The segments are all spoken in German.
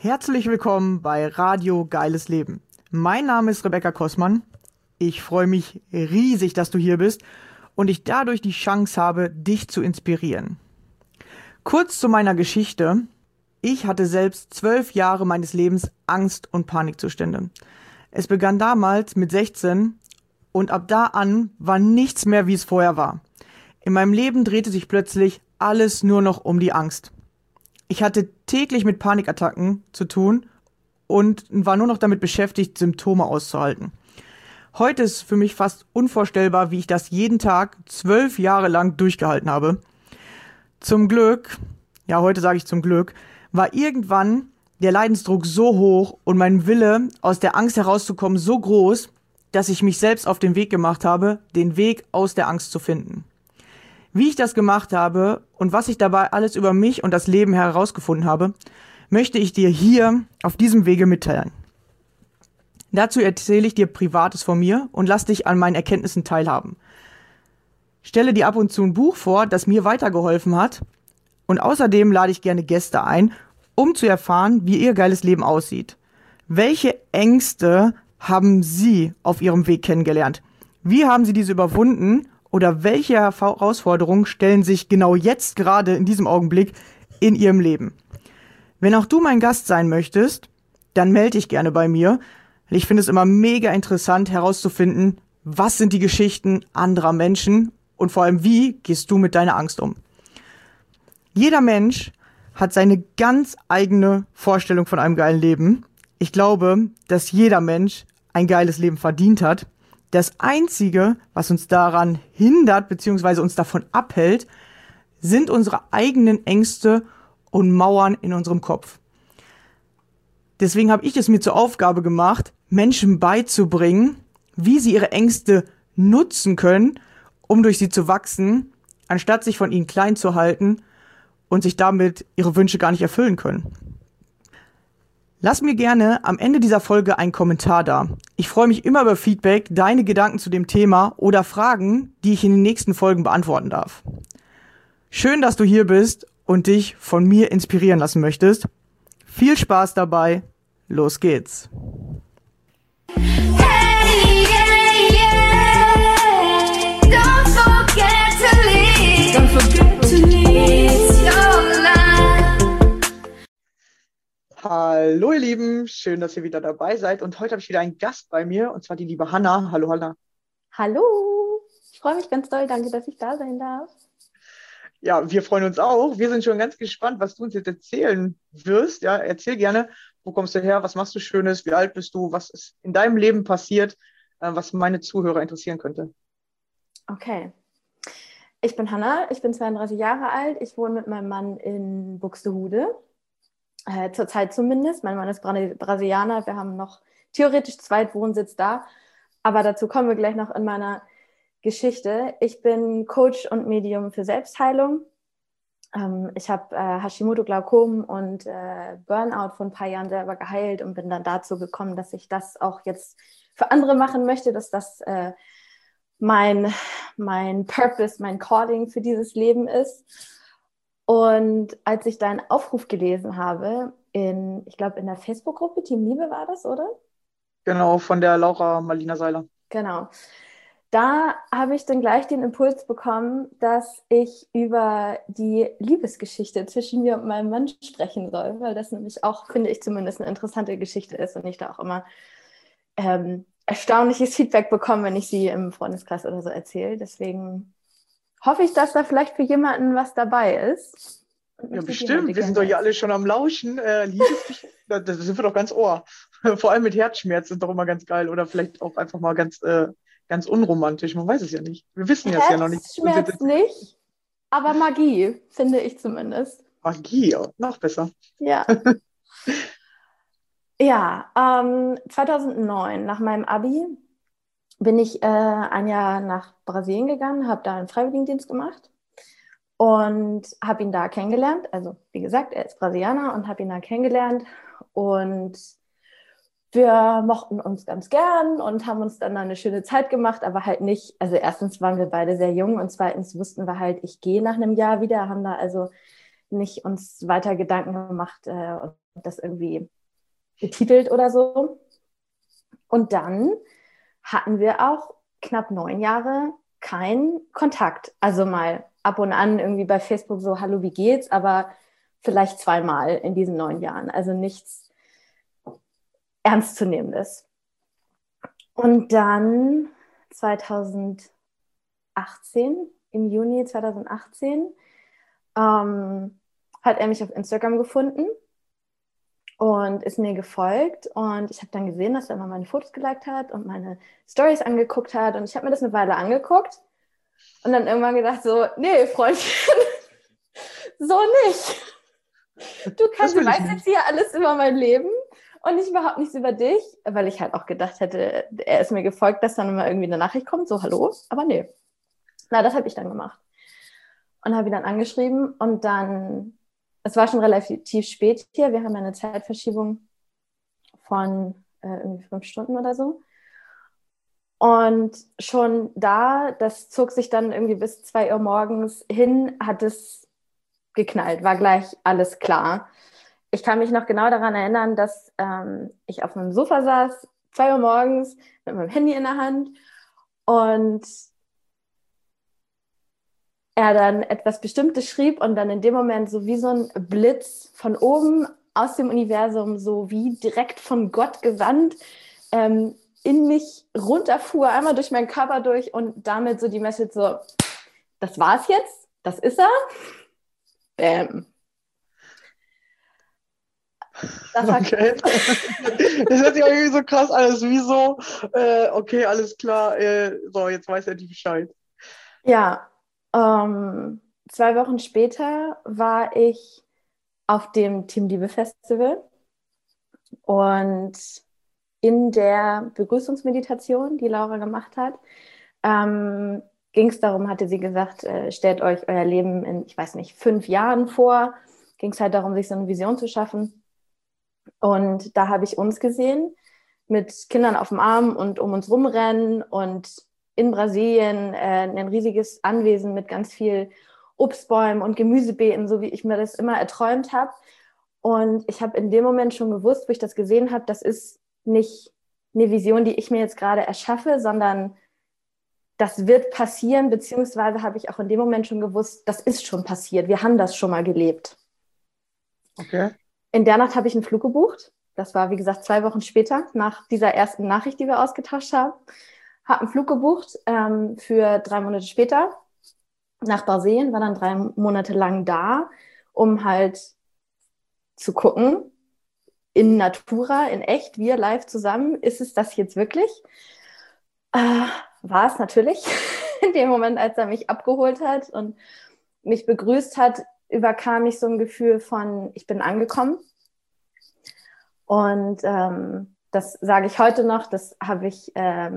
Herzlich willkommen bei Radio Geiles Leben. Mein Name ist Rebecca Kossmann. Ich freue mich riesig, dass du hier bist und ich dadurch die Chance habe, dich zu inspirieren. Kurz zu meiner Geschichte. Ich hatte selbst 12 Jahre meines Lebens Angst- und Panikzustände. Es begann damals mit 16 und ab da an war nichts mehr, wie es vorher war. In meinem Leben drehte sich plötzlich alles nur noch um die Angst. Ich hatte täglich mit Panikattacken zu tun und war nur noch damit beschäftigt, Symptome auszuhalten. Heute ist für mich fast unvorstellbar, wie ich das jeden Tag 12 Jahre lang durchgehalten habe. Zum Glück, ja heute sage ich zum Glück, war irgendwann der Leidensdruck so hoch und mein Wille, aus der Angst herauszukommen, so groß, dass ich mich selbst auf den Weg gemacht habe, den Weg aus der Angst zu finden. Wie ich das gemacht habe und was ich dabei alles über mich und das Leben herausgefunden habe, möchte ich dir hier auf diesem Wege mitteilen. Dazu erzähle ich dir Privates von mir und lass dich an meinen Erkenntnissen teilhaben. Stelle dir ab und zu ein Buch vor, das mir weitergeholfen hat, und außerdem lade ich gerne Gäste ein, um zu erfahren, wie ihr geiles Leben aussieht. Welche Ängste haben Sie auf Ihrem Weg kennengelernt? Wie haben Sie diese überwunden? Oder welche Herausforderungen stellen sich genau jetzt gerade in diesem Augenblick in Ihrem Leben? Wenn auch du mein Gast sein möchtest, dann melde dich gerne bei mir. Ich finde es immer mega interessant herauszufinden, was sind die Geschichten anderer Menschen und vor allem, wie gehst du mit deiner Angst um? Jeder Mensch hat seine ganz eigene Vorstellung von einem geilen Leben. Ich glaube, dass jeder Mensch ein geiles Leben verdient hat. Das Einzige, was uns daran hindert bzw. uns davon abhält, sind unsere eigenen Ängste und Mauern in unserem Kopf. Deswegen habe ich es mir zur Aufgabe gemacht, Menschen beizubringen, wie sie ihre Ängste nutzen können, um durch sie zu wachsen, anstatt sich von ihnen klein zu halten und sich damit ihre Wünsche gar nicht erfüllen können. Lass mir gerne am Ende dieser Folge einen Kommentar da. Ich freue mich immer über Feedback, deine Gedanken zu dem Thema oder Fragen, die ich in den nächsten Folgen beantworten darf. Schön, dass du hier bist und dich von mir inspirieren lassen möchtest. Viel Spaß dabei. Los geht's. Hey, yeah, yeah. Don't forget to leave. Don't forget to leave your life. Hallo ihr Lieben, schön, dass ihr wieder dabei seid. Und heute habe ich wieder einen Gast bei mir, und zwar die liebe Hanna. Hallo Hanna. Hallo, ich freue mich ganz doll, danke, dass ich da sein darf. Ja, wir freuen uns auch. Wir sind schon ganz gespannt, was du uns jetzt erzählen wirst. Ja, erzähl gerne, wo kommst du her, was machst du Schönes, wie alt bist du, was ist in deinem Leben passiert, was meine Zuhörer interessieren könnte. Okay, ich bin Hanna, ich bin 32 Jahre alt, ich wohne mit meinem Mann in Buxtehude, zurzeit zumindest. Mein Mann ist Brasilianer, wir haben noch theoretisch Zweitwohnsitz da, aber dazu kommen wir gleich noch in meiner Geschichte. Ich bin Coach und Medium für Selbstheilung. Ich habe Hashimoto-Glaukom und Burnout vor ein paar Jahren selber geheilt und bin dann dazu gekommen, dass ich das auch jetzt für andere machen möchte, dass das mein Purpose, mein Calling für dieses Leben ist. Und als ich deinen Aufruf gelesen habe, ich glaube in der Facebook-Gruppe, Team Liebe war das, oder? Genau, von der Laura Marlina Seiler. Genau. Da habe ich dann gleich den Impuls bekommen, dass ich über die Liebesgeschichte zwischen mir und meinem Mann sprechen soll, weil das nämlich auch, finde ich zumindest, eine interessante Geschichte ist und ich da auch immer erstaunliches Feedback bekomme, wenn ich sie im Freundeskreis oder so erzähle. Deswegen hoffe ich, dass da vielleicht für jemanden was dabei ist. Ja, bestimmt. Wir sind doch hier alle schon am Lauschen. Liebesgeschichte, da sind wir doch ganz Ohr. Vor allem mit Herzschmerz sind doch immer ganz geil. Oder vielleicht auch einfach mal ganz unromantisch. Man weiß es ja nicht. Wir wissen es ja noch nicht. Herzschmerz nicht, aber Magie, finde ich zumindest. Magie, noch besser. Ja. Ja, 2009, nach meinem Abi, bin ich ein Jahr nach Brasilien gegangen, habe da einen Freiwilligendienst gemacht und habe ihn da kennengelernt. Also wie gesagt, er ist Brasilianer und habe ihn da kennengelernt und wir mochten uns ganz gern und haben uns dann eine schöne Zeit gemacht, aber halt nicht, also erstens waren wir beide sehr jung und zweitens wussten wir halt, ich gehe nach einem Jahr wieder, haben da also nicht uns weiter Gedanken gemacht und das irgendwie betitelt oder so. Und dann hatten wir auch knapp 9 Jahre keinen Kontakt. Also mal ab und an irgendwie bei Facebook so, hallo, wie geht's? Aber vielleicht zweimal in diesen 9 Jahren. Also nichts Ernstzunehmendes. Und dann 2018, im Juni 2018, hat er mich auf Instagram gefunden und ist mir gefolgt. Und ich habe dann gesehen, dass er immer meine Fotos geliked hat und meine Stories angeguckt hat. Und ich habe mir das eine Weile angeguckt und dann irgendwann gedacht so, nee, Freundchen, so nicht. Du weißt jetzt hier alles über mein Leben und nicht überhaupt nichts über dich, weil ich halt auch gedacht hätte, er ist mir gefolgt, dass dann immer irgendwie eine Nachricht kommt, so hallo, aber nee. Na, das habe ich dann gemacht. Und habe ihn dann angeschrieben und dann, es war schon relativ spät hier, wir haben eine Zeitverschiebung von irgendwie 5 Stunden oder so. Und schon da, das zog sich dann irgendwie bis 2 Uhr morgens hin, hat es geknallt, war gleich alles klar. Ich kann mich noch genau daran erinnern, dass ich auf einem Sofa saß, 2 Uhr morgens, mit meinem Handy in der Hand und er dann etwas Bestimmtes schrieb und dann in dem Moment so wie so ein Blitz von oben aus dem Universum, so wie direkt von Gott gesandt, in mich runterfuhr, einmal durch meinen Körper durch und damit so die Message so, das war's jetzt, das ist er. Bam. Das Okay. Das hört sich auch irgendwie so krass an, das ist wie so, okay, alles klar, so, jetzt weiß er die Bescheid. Ja, 2 Wochen später war ich auf dem Team Liebe Festival und in der Begrüßungsmeditation, die Laura gemacht hat, ging es darum, hatte sie gesagt, stellt euch euer Leben in, ich weiß nicht, 5 Jahren vor. Ging es halt darum, sich so eine Vision zu schaffen. Und da habe ich uns gesehen, mit Kindern auf dem Arm und um uns rumrennen und in Brasilien ein riesiges Anwesen mit ganz viel Obstbäumen und Gemüsebeeten, so wie ich mir das immer erträumt habe. Und ich habe in dem Moment schon gewusst, wo ich das gesehen habe, das ist nicht eine Vision, die ich mir jetzt gerade erschaffe, sondern das wird passieren, beziehungsweise habe ich auch in dem Moment schon gewusst, das ist schon passiert. Wir haben das schon mal gelebt. Okay. In der Nacht habe ich einen Flug gebucht. Das war, wie gesagt, 2 Wochen später, nach dieser ersten Nachricht, die wir ausgetauscht haben. Habe einen Flug gebucht für 3 Monate später nach Brasilien, war dann 3 Monate lang da, um halt zu gucken, in Natura, in echt, wir live zusammen, ist es das jetzt wirklich? War es natürlich. In dem Moment, als er mich abgeholt hat und mich begrüßt hat, überkam mich so ein Gefühl von, ich bin angekommen. Und das sage ich heute noch, das habe ich,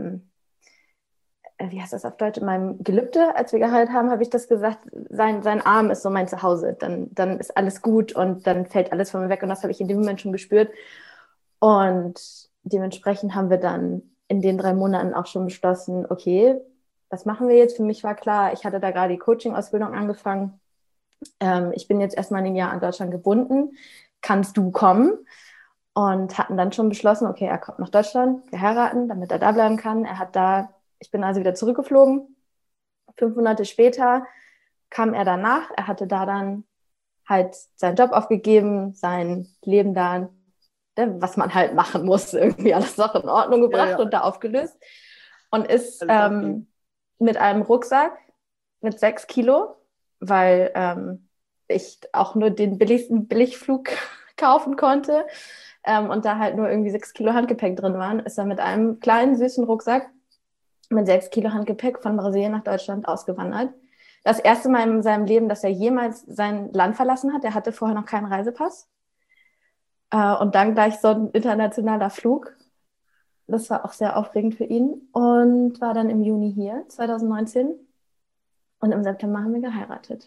wie heißt das auf Deutsch, in meinem Gelübde, als wir geheiratet haben, habe ich das gesagt, sein Arm ist so mein Zuhause, dann ist alles gut und dann fällt alles von mir weg und das habe ich in dem Moment schon gespürt. Und dementsprechend haben wir dann in den 3 Monaten auch schon beschlossen, okay, was machen wir jetzt? Für mich war klar, ich hatte da gerade die Coaching-Ausbildung angefangen. Ich bin jetzt erstmal ein Jahr an Deutschland gebunden. Kannst du kommen? Und hatten dann schon beschlossen, okay, er kommt nach Deutschland, wir heiraten, damit er da bleiben kann. Ich bin also wieder zurückgeflogen. 5 Monate später kam er danach. Er hatte da dann halt seinen Job aufgegeben, sein Leben da, was man halt machen muss, irgendwie alles noch in Ordnung gebracht und da aufgelöst. Und ist mit einem Rucksack mit 6 Kilo, weil ich auch nur den billigsten Billigflug kaufen konnte und da halt nur irgendwie 6 Kilo Handgepäck drin waren, ist er mit einem kleinen, süßen Rucksack mit 6 Kilo Handgepäck von Brasilien nach Deutschland ausgewandert. Das erste Mal in seinem Leben, dass er jemals sein Land verlassen hat. Er hatte vorher noch keinen Reisepass. Und dann gleich so ein internationaler Flug. Das war auch sehr aufregend für ihn. Und war dann im Juni hier, 2019. Und im September haben wir geheiratet.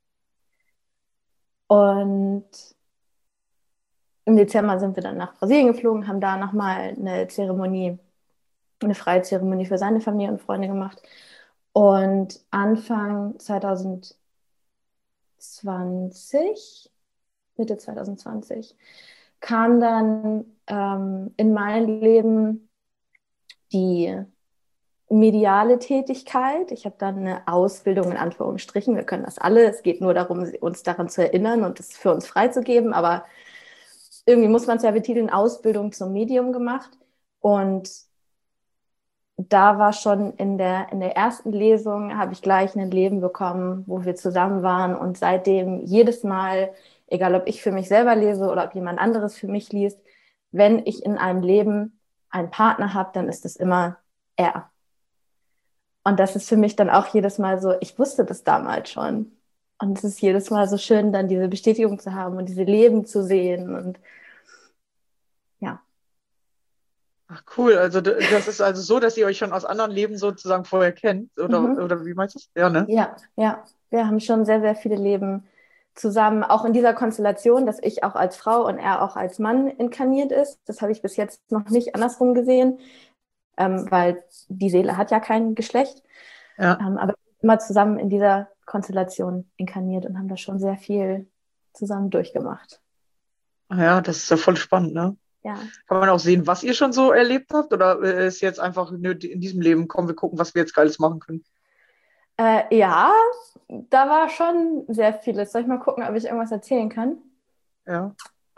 Und im Dezember sind wir dann nach Brasilien geflogen, haben da nochmal eine freie Zeremonie für seine Familie und Freunde gemacht. Und Anfang 2020, Mitte 2020, kam dann in mein Leben die mediale Tätigkeit. Ich habe dann eine Ausbildung in Anführungsstrichen. Wir können das alle. Es geht nur darum, uns daran zu erinnern und es für uns freizugeben. Aber irgendwie muss man es ja betiteln, Ausbildung zum Medium gemacht. Und da war schon in der ersten Lesung, habe ich gleich ein Leben bekommen, wo wir zusammen waren. Und seitdem jedes Mal, egal ob ich für mich selber lese oder ob jemand anderes für mich liest, wenn ich in einem Leben einen Partner habe, dann ist es immer er. Und das ist für mich dann auch jedes Mal so, ich wusste das damals schon. Und es ist jedes Mal so schön, dann diese Bestätigung zu haben und diese Leben zu sehen. Und ja. Ach cool, also das ist also so, dass ihr euch schon aus anderen Leben sozusagen vorher kennt, oder wie meinst du das? Ja, ne? Ja, ja. Wir haben schon sehr, sehr viele Leben zusammen, auch in dieser Konstellation, dass ich auch als Frau und er auch als Mann inkarniert ist. Das habe ich bis jetzt noch nicht andersrum gesehen, weil die Seele hat ja kein Geschlecht. Ja. Aber immer zusammen in dieser Konstellation inkarniert und haben da schon sehr viel zusammen durchgemacht. Ja, das ist ja voll spannend, ne? Ja. Kann man auch sehen, was ihr schon so erlebt habt? Oder ist jetzt einfach nur in diesem Leben, komm, wir gucken, was wir jetzt Geiles machen können? Ja, da war schon sehr vieles. Soll ich mal gucken, ob ich irgendwas erzählen kann? Ja.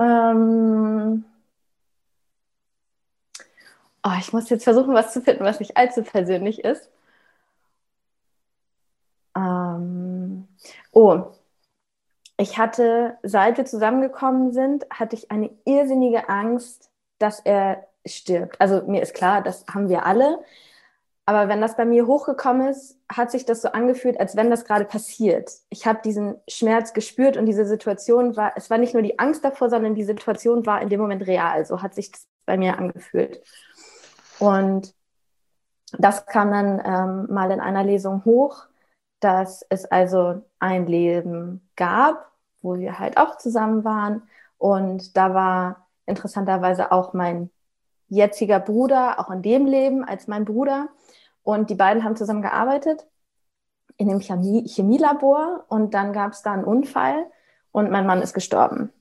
Ich muss jetzt versuchen, was zu finden, was nicht allzu persönlich ist. Ich hatte, seit wir zusammengekommen sind, hatte ich eine irrsinnige Angst, dass er stirbt. Also mir ist klar, das haben wir alle. Aber wenn das bei mir hochgekommen ist, hat sich das so angefühlt, als wenn das gerade passiert. Ich habe diesen Schmerz gespürt und diese Situation war, es war nicht nur die Angst davor, sondern die Situation war in dem Moment real. So hat sich das bei mir angefühlt. Und das kam dann mal in einer Lesung hoch, dass es also ein Leben gab, wo wir halt auch zusammen waren. Und da war interessanterweise auch mein jetziger Bruder, auch in dem Leben als mein Bruder. Und die beiden haben zusammen gearbeitet in einem Chemielabor. Und dann gab es da einen Unfall und mein Mann ist gestorben.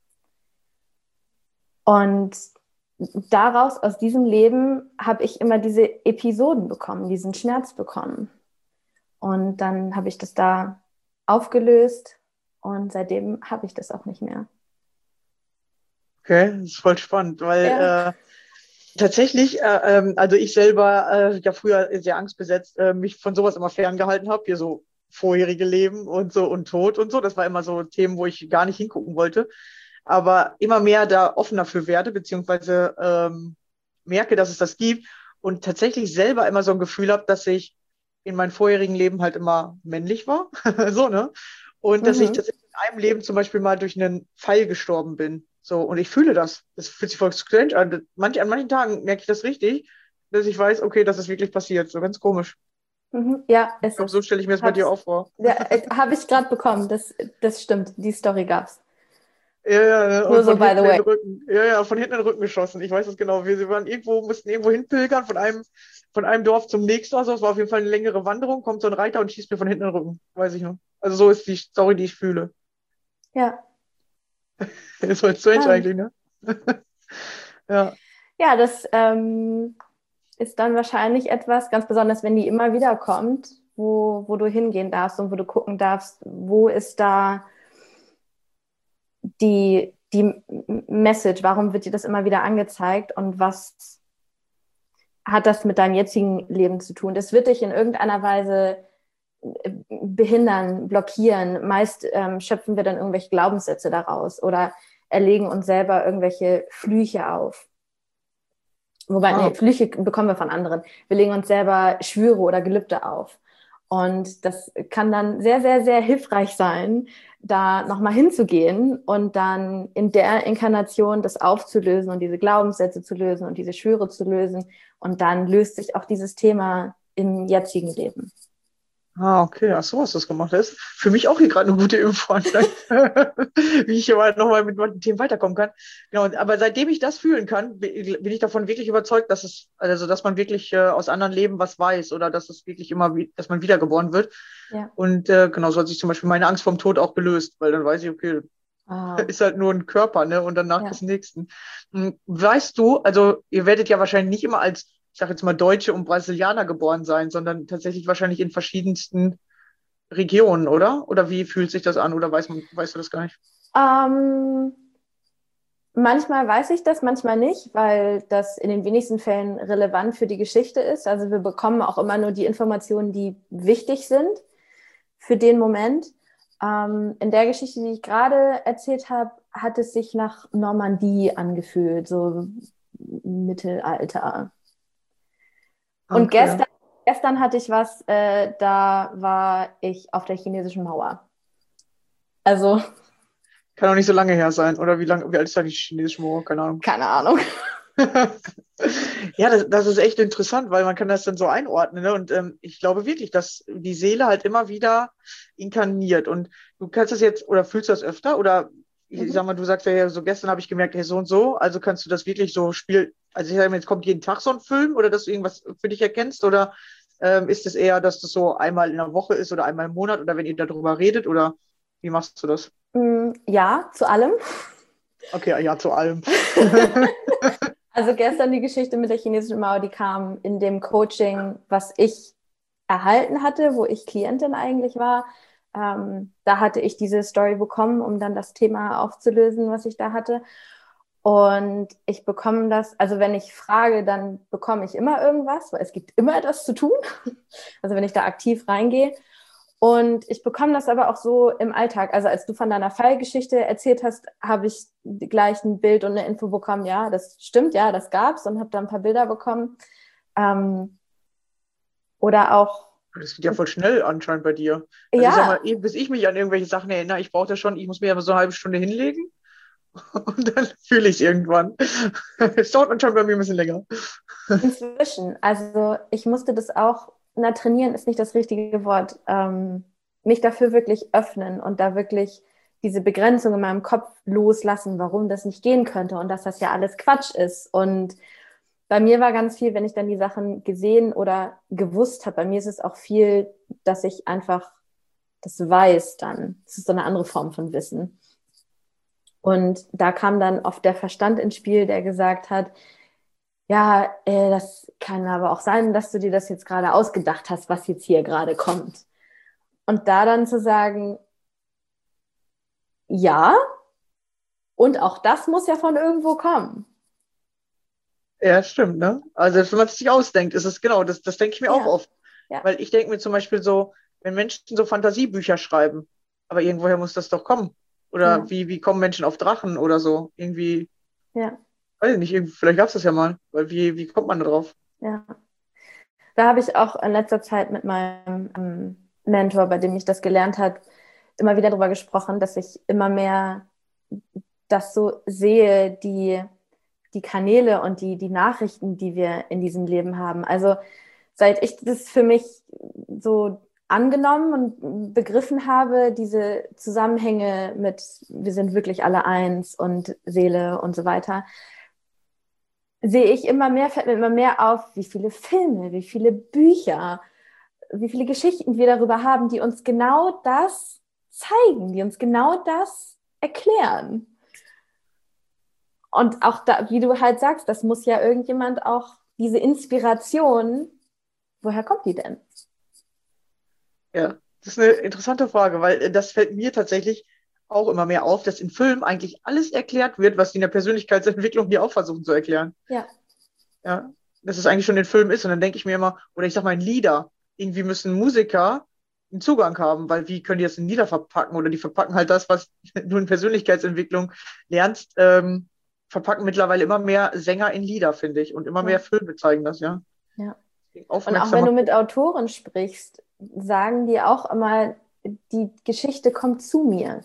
Und daraus, aus diesem Leben, habe ich immer diese Episoden bekommen, diesen Schmerz bekommen. Und dann habe ich das da aufgelöst und seitdem habe ich das auch nicht mehr. Okay, das ist voll spannend, weil Ja. tatsächlich, also ich selber ja früher sehr angstbesetzt mich von sowas immer ferngehalten habe, hier so vorherige Leben und so und Tod und so. Das war immer so Themen, wo ich gar nicht hingucken wollte. Aber immer mehr da offen dafür werde, beziehungsweise merke, dass es das gibt und tatsächlich selber immer so ein Gefühl habe, dass ich in meinem vorherigen Leben halt immer männlich war. So, ne? Und dass ich tatsächlich in einem Leben zum Beispiel mal durch einen Pfeil gestorben bin. So, und ich fühle das. Das fühlt sich voll strange an. An manchen Tagen merke ich das richtig, dass ich weiß, okay, das ist wirklich passiert. So ganz komisch. Ja, Ich ist glaube, es. so stelle ich mir das bei dir auch vor. Ja, habe ich gerade bekommen. Das stimmt. Die Story gab's. Ja, Nur und so, von by hinten the in way. den Rücken. Ja, von hinten in den Rücken geschossen. Ich weiß es genau. Wir waren mussten irgendwo hinpilgern, von einem Dorf zum nächsten. Also es war auf jeden Fall eine längere Wanderung. Kommt so ein Reiter und schießt mir von hinten in den Rücken. Weiß ich noch. Also so ist die Story, die ich fühle. Ja. Ist voll strange Spannend. eigentlich, ne? Ja. Ja, das ist dann wahrscheinlich etwas, ganz besonders, wenn die immer wieder kommt, wo du hingehen darfst und wo du gucken darfst, wo ist da die Message, warum wird dir das immer wieder angezeigt und was hat das mit deinem jetzigen Leben zu tun? Das wird dich in irgendeiner Weise behindern, blockieren. Meist schöpfen wir dann irgendwelche Glaubenssätze daraus oder erlegen uns selber irgendwelche Flüche auf. Wobei, Flüche bekommen wir von anderen. Wir legen uns selber Schwüre oder Gelübde auf. Und das kann dann sehr, sehr, sehr hilfreich sein, da nochmal hinzugehen und dann in der Inkarnation das aufzulösen und diese Glaubenssätze zu lösen und diese Schwüre zu lösen. Und dann löst sich auch dieses Thema im jetzigen Leben. Okay, ach so hast du das gemacht. Das ist für mich auch hier gerade eine gute Info, wie ich hier nochmal mit manchen Themen weiterkommen kann. Genau, aber seitdem ich das fühlen kann, bin ich davon wirklich überzeugt, dass man wirklich aus anderen Leben was weiß oder dass es wirklich dass man wiedergeboren wird. Ja. Und genau, so hat sich zum Beispiel meine Angst vorm Tod auch gelöst, weil dann weiß ich, okay, Ah, Ist halt nur ein Körper, ne? Und danach ja. des Nächsten. Weißt du, also ihr werdet ja wahrscheinlich nicht immer als, ich sag jetzt mal, Deutsche und Brasilianer geboren sein, sondern tatsächlich wahrscheinlich in verschiedensten Regionen, oder? Oder wie fühlt sich das an? Oder weißt du das gar nicht? Ähm, Manchmal weiß ich das, manchmal nicht, weil das in den wenigsten Fällen relevant für die Geschichte ist. Also wir bekommen auch immer nur die Informationen, die wichtig sind für den Moment. In der Geschichte, die ich gerade erzählt habe, hat es sich nach Normandie angefühlt, so Mittelalter. Und Okay. gestern hatte ich was, da war ich auf der chinesischen Mauer. Also, Kann auch nicht so lange her sein. Oder wie alt ist da die chinesische Mauer? Keine Ahnung. keine Ahnung. Ja, das ist echt interessant, weil man kann das dann so einordnen, ne? Und ich glaube wirklich, dass die Seele halt immer wieder inkarniert. Und du kannst das jetzt, oder fühlst du das öfter? Oder ich Mhm. sag mal, du sagst ja, so gestern habe ich gemerkt, hey, so und so. Also kannst du das wirklich so spielen? Also ich sage mal, jetzt kommt jeden Tag so ein Film oder dass du irgendwas für dich erkennst? Oder ist es eher, dass das so einmal in der Woche ist oder einmal im Monat oder wenn ihr darüber redet? Oder wie machst du das? Ja, zu allem. Okay, ja, zu allem. Also gestern die Geschichte mit der chinesischen Mauer, die kam in dem Coaching, was ich erhalten hatte, wo ich Klientin eigentlich war. Da hatte ich diese Story bekommen, um dann das Thema aufzulösen, was ich da hatte. Und ich bekomme das, also wenn ich frage, dann bekomme ich immer irgendwas, weil es gibt immer etwas zu tun. Also wenn ich da aktiv reingehe. Und ich bekomme das aber auch so im Alltag. Also als du von deiner Fallgeschichte erzählt hast, habe ich gleich ein Bild und eine Info bekommen. Ja, das stimmt, ja, das gab's und habe da ein paar Bilder bekommen. Ähm, oder auch, Das geht ja voll schnell anscheinend bei dir. Also ich sag ja, mal, bis ich mich an irgendwelche Sachen erinnere, ich brauche das schon, ich muss mir aber so eine halbe Stunde hinlegen und dann fühle ich es irgendwann. Es dauert anscheinend bei mir ein bisschen länger. inzwischen. Also ich musste das auch, na, trainieren ist nicht das richtige Wort, mich dafür wirklich öffnen und da wirklich diese Begrenzung in meinem Kopf loslassen, warum das nicht gehen könnte und dass das ja alles Quatsch ist. Und bei mir war ganz viel, wenn ich dann die Sachen gesehen oder gewusst habe, bei mir ist es auch viel, dass ich einfach das weiß dann. Das ist so eine andere Form von Wissen. Und da kam dann oft der Verstand ins Spiel, der gesagt hat, ja, das kann aber auch sein, dass du dir das jetzt gerade ausgedacht hast, was jetzt hier gerade kommt. Und da dann zu sagen, ja, und auch das muss ja von irgendwo kommen. Ja, stimmt, ne? Also wenn man es sich ausdenkt, ist es genau, das denke ich mir auch Ja, oft. ja, Weil ich denke mir zum Beispiel so, wenn Menschen so Fantasiebücher schreiben, aber irgendwoher muss das doch kommen. Oder ja, wie kommen Menschen auf Drachen oder so? Irgendwie, ja, weiß ich nicht, vielleicht gab es das ja mal. Weil wie kommt man da drauf? ja. Da habe ich auch in letzter Zeit mit meinem Mentor, bei dem ich das gelernt habe, immer wieder darüber gesprochen, dass ich immer mehr das so sehe, die Kanäle und die Nachrichten, die wir in diesem Leben haben. Also seit ich das für mich so angenommen und begriffen habe, diese Zusammenhänge mit, wir sind wirklich alle eins und Seele und so weiter, sehe ich immer mehr, fällt mir immer mehr auf, wie viele Filme, wie viele Bücher, wie viele Geschichten wir darüber haben, die uns genau das zeigen, die uns genau das erklären. Und auch da, wie du halt sagst, das muss ja irgendjemand auch, diese Inspiration, woher kommt die denn? Ja, das ist eine interessante Frage, weil das fällt mir tatsächlich auch immer mehr auf, dass in Filmen eigentlich alles erklärt wird, was die in der Persönlichkeitsentwicklung hier auch versuchen zu erklären. Ja, Ja, dass es eigentlich schon in Filmen ist. Und dann denke ich mir immer, oder ich sag mal in Lieder, irgendwie müssen Musiker einen Zugang haben, weil wie können die das in Lieder verpacken? Oder die verpacken halt das, was du in Persönlichkeitsentwicklung lernst, verpacken mittlerweile immer mehr Sänger in Lieder, finde ich. Und immer mehr ja, Filme zeigen das, ja. ja. Und auch wenn Aufmerksamer du mit gucken. Autoren sprichst, sagen die auch immer, die Geschichte kommt zu mir.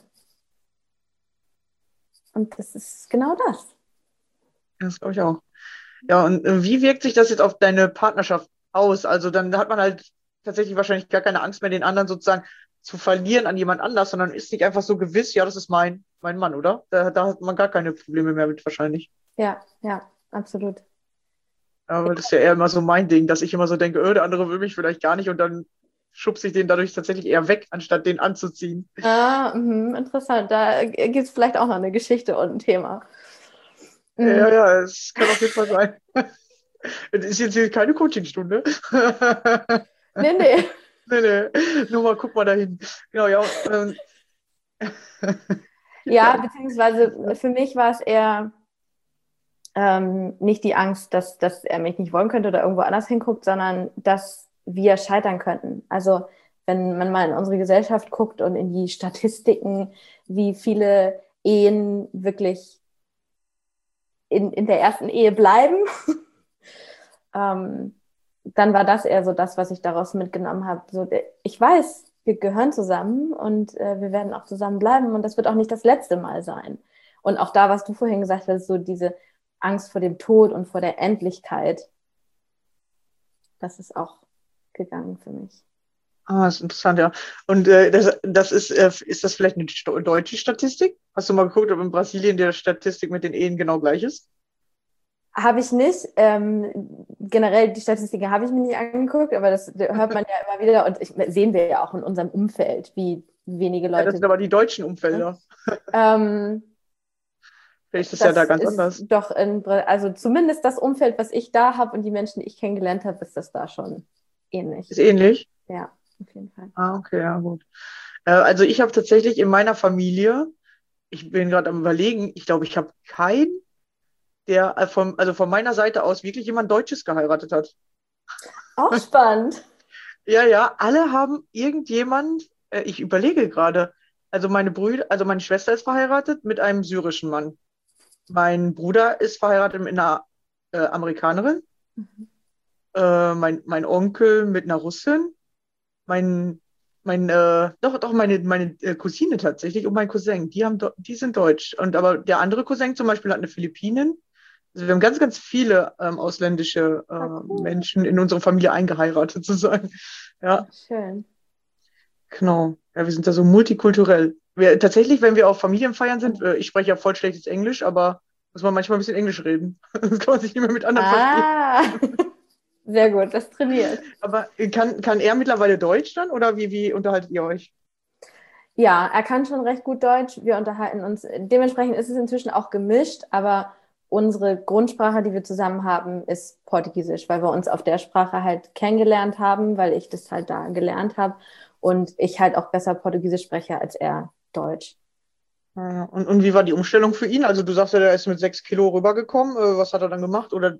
Und das ist genau das. Das glaube ich auch. Ja, und wie wirkt sich das jetzt auf deine Partnerschaft aus? Also dann hat man halt tatsächlich wahrscheinlich gar keine Angst mehr, den anderen sozusagen zu verlieren an jemand anders, sondern ist nicht einfach so gewiss, ja, das ist mein Mann, oder? Da hat man gar keine Probleme mehr mit wahrscheinlich. Ja, ja, absolut. Ja, weil das ist ja eher immer so mein Ding, dass ich immer so denke, der andere will mich vielleicht gar nicht und dann schubse ich den dadurch tatsächlich eher weg, anstatt den anzuziehen. Interessant. Da gibt es vielleicht auch noch eine Geschichte und ein Thema. Ja, es kann auf jeden Fall sein. Das ist jetzt hier keine Coachingstunde. Nee. Nee. Nur mal, guck mal dahin. Genau, ja. Ja, beziehungsweise für mich war es eher nicht die Angst, dass er mich nicht wollen könnte oder irgendwo anders hinguckt, sondern dass wir scheitern könnten. Also wenn man mal in unsere Gesellschaft guckt und in die Statistiken, wie viele Ehen wirklich in der ersten Ehe bleiben, dann war das eher so das, was ich daraus mitgenommen habe. So, ich weiß, wir gehören zusammen und wir werden auch zusammen bleiben und das wird auch nicht das letzte Mal sein. Und auch da, was du vorhin gesagt hast, so diese Angst vor dem Tod und vor der Endlichkeit, das ist auch gegangen für mich. Das ist interessant, ja. Und das ist das vielleicht eine deutsche Statistik? Hast du mal geguckt, ob in Brasilien die Statistik mit den Ehen genau gleich ist? Habe ich nicht. Generell die Statistiken habe ich mir nicht angeguckt, aber das hört man ja immer wieder und sehen wir ja auch in unserem Umfeld, wie wenige Leute. Das sind aber die deutschen Umfelder. Vielleicht ist das ja da ganz anders. Doch, also zumindest das Umfeld, was ich da habe und die Menschen, die ich kennengelernt habe, ist das da schon ähnlich. Ist ähnlich? Ja, auf jeden Fall. Okay, ja, gut. Also ich habe tatsächlich in meiner Familie, ich bin gerade am Überlegen, ich glaube, ich habe keinen, der von meiner Seite aus wirklich jemand Deutsches geheiratet hat. Auch spannend. Ja, alle haben irgendjemand, ich überlege gerade, also meine Schwester ist verheiratet mit einem syrischen Mann. Mein Bruder ist verheiratet mit einer Amerikanerin. Mein Onkel mit einer Russin. Meine Cousine tatsächlich und mein Cousin, die sind deutsch. Aber der andere Cousin zum Beispiel hat eine Philippinin. Also wir haben ganz, ganz viele ausländische Menschen in unsere Familie eingeheiratet, sozusagen. Ja. Schön. Genau. Ja, wir sind da so multikulturell. Tatsächlich, wenn wir auf Familienfeiern sind, ich spreche ja voll schlechtes Englisch, aber muss man manchmal ein bisschen Englisch reden. Das kann man sich nicht mehr mit anderen verstehen. Sehr gut, das trainiert. Aber kann er mittlerweile Deutsch dann oder wie unterhaltet ihr euch? Ja, er kann schon recht gut Deutsch. Wir unterhalten uns. Dementsprechend ist es inzwischen auch gemischt, aber unsere Grundsprache, die wir zusammen haben, ist Portugiesisch, weil wir uns auf der Sprache halt kennengelernt haben, weil ich das halt da gelernt habe und ich halt auch besser Portugiesisch spreche als er Deutsch. Und wie war die Umstellung für ihn? Also du sagst ja, er ist mit 6 Kilo rübergekommen. Was hat er dann gemacht? Oder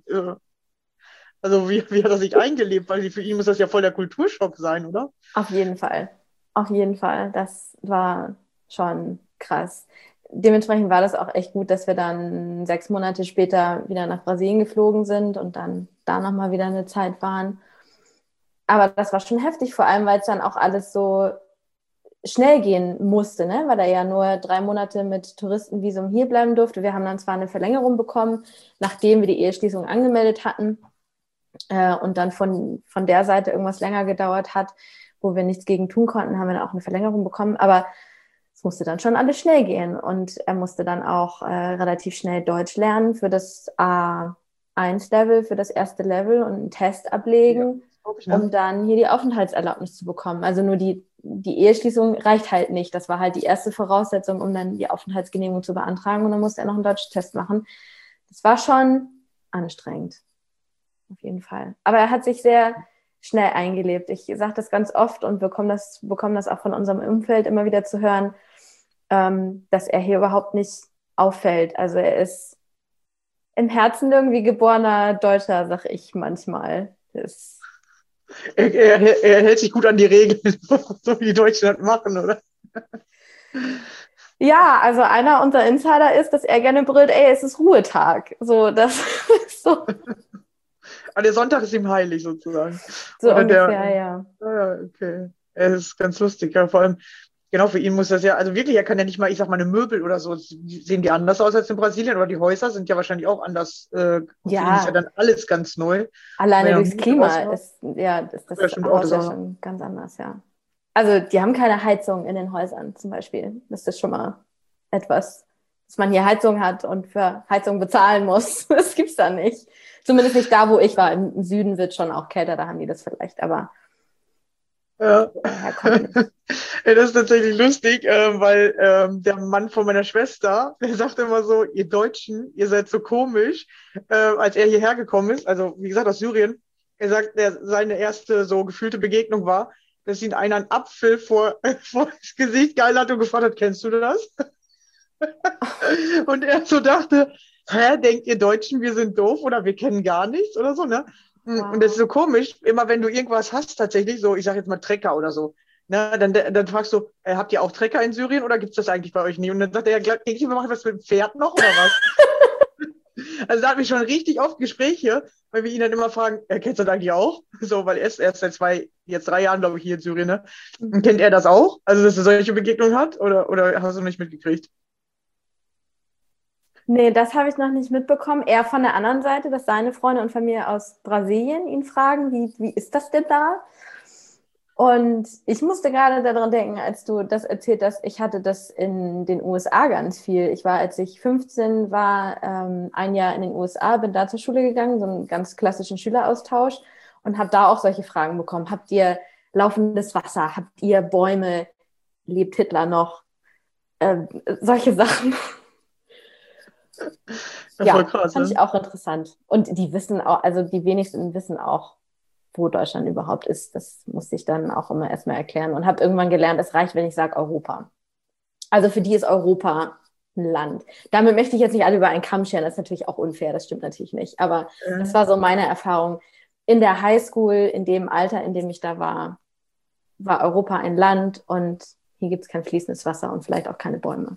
also wie hat er sich eingelebt? Weil für ihn muss das ja voll der Kulturschock sein, oder? Auf jeden Fall. Auf jeden Fall. Das war schon krass. Dementsprechend war das auch echt gut, dass wir dann 6 Monate später wieder nach Brasilien geflogen sind und dann da nochmal wieder eine Zeit waren. Aber das war schon heftig, vor allem, weil es dann auch alles so schnell gehen musste, ne? Weil er ja nur 3 Monate mit Touristenvisum hier bleiben durfte. Wir haben dann zwar eine Verlängerung bekommen, nachdem wir die Eheschließung angemeldet hatten und dann von der Seite irgendwas länger gedauert hat, wo wir nichts gegen tun konnten, haben wir dann auch eine Verlängerung bekommen. Aber es musste dann schon alles schnell gehen und er musste dann auch relativ schnell Deutsch lernen für das A1-Level, für das erste Level und einen Test ablegen, um dann hier die Aufenthaltserlaubnis zu bekommen. Also nur die Eheschließung reicht halt nicht. Das war halt die erste Voraussetzung, um dann die Aufenthaltsgenehmigung zu beantragen und dann musste er noch einen Deutschtest machen. Das war schon anstrengend, auf jeden Fall. Aber er hat sich sehr schnell eingelebt. Ich sage das ganz oft und bekomme das auch von unserem Umfeld immer wieder zu hören, dass er hier überhaupt nicht auffällt. Also er ist im Herzen irgendwie geborener Deutscher, sag ich manchmal. Er hält sich gut an die Regeln, so wie die Deutschen das machen, oder? Ja, also einer unserer Insider ist, dass er gerne brüllt, ey, es ist Ruhetag. So, das ist so. Aber der Sonntag ist ihm heilig, sozusagen. So oder ungefähr, ja. Ja, okay. Es ist ganz lustig, ja, vor allem, genau, für ihn muss das ja, also wirklich, er kann ja nicht mal, ich sag mal, eine Möbel oder so, sehen die anders aus als in Brasilien, oder die Häuser sind ja wahrscheinlich auch anders. Für ihn ist ja dann alles ganz neu. Alleine durchs Klima ist das Haus ja schon ganz anders, ja. Also die haben keine Heizung in den Häusern zum Beispiel. Das ist schon mal etwas, dass man hier Heizung hat und für Heizung bezahlen muss. Das gibt's da nicht. Zumindest nicht da, wo ich war. Im Süden wird schon auch kälter, da haben die das vielleicht, aber Ja. Daher kommt nicht. Ja, das ist tatsächlich lustig, weil der Mann von meiner Schwester, der sagt immer so, ihr Deutschen, ihr seid so komisch, als er hierher gekommen ist, also wie gesagt aus Syrien, er sagt, seine erste so gefühlte Begegnung war, dass ihn einer einen Apfel vor das Gesicht gehalten hat und gefragt hat, kennst du das? Und er so dachte, denkt ihr Deutschen, wir sind doof oder wir kennen gar nichts oder so, ne? Und das ist so komisch, immer wenn du irgendwas hast, tatsächlich, so, ich sag jetzt mal Trecker oder so, ne, dann fragst du, habt ihr auch Trecker in Syrien oder gibt es das eigentlich bei euch nie? Und dann sagt er, ja, denke ich, wir machen was mit dem Pferd noch oder was? Also da hatten wir schon richtig oft Gespräche, weil wir ihn dann immer fragen, kennst du das eigentlich auch? So, weil er ist erst seit jetzt 3 Jahren, glaube ich, hier in Syrien, ne? Und kennt er das auch? Also, dass er solche Begegnungen hat? Oder hast du nicht mitgekriegt? Nee, das habe ich noch nicht mitbekommen. Eher von der anderen Seite, dass seine Freunde und Familie aus Brasilien ihn fragen, wie ist das denn da? Und ich musste gerade daran denken, als du das erzählt hast, ich hatte das in den USA ganz viel. Ich war, als ich 15 war, ein Jahr in den USA, bin da zur Schule gegangen, so einen ganz klassischen Schüleraustausch und habe da auch solche Fragen bekommen. Habt ihr laufendes Wasser? Habt ihr Bäume? Lebt Hitler noch? Solche Sachen. Ja, voll Ja, krass, fand ne? ich auch interessant. Und die wissen auch, also die wenigsten wissen auch, wo Deutschland überhaupt ist. Das musste ich dann auch immer erstmal erklären und habe irgendwann gelernt, es reicht, wenn ich sage Europa. Also für die ist Europa ein Land. Damit möchte ich jetzt nicht alle über einen Kamm scheren, das ist natürlich auch unfair, das stimmt natürlich nicht. Aber das war so meine Erfahrung. In der Highschool, in dem Alter, in dem ich da war, war Europa ein Land und hier gibt es kein fließendes Wasser und vielleicht auch keine Bäume.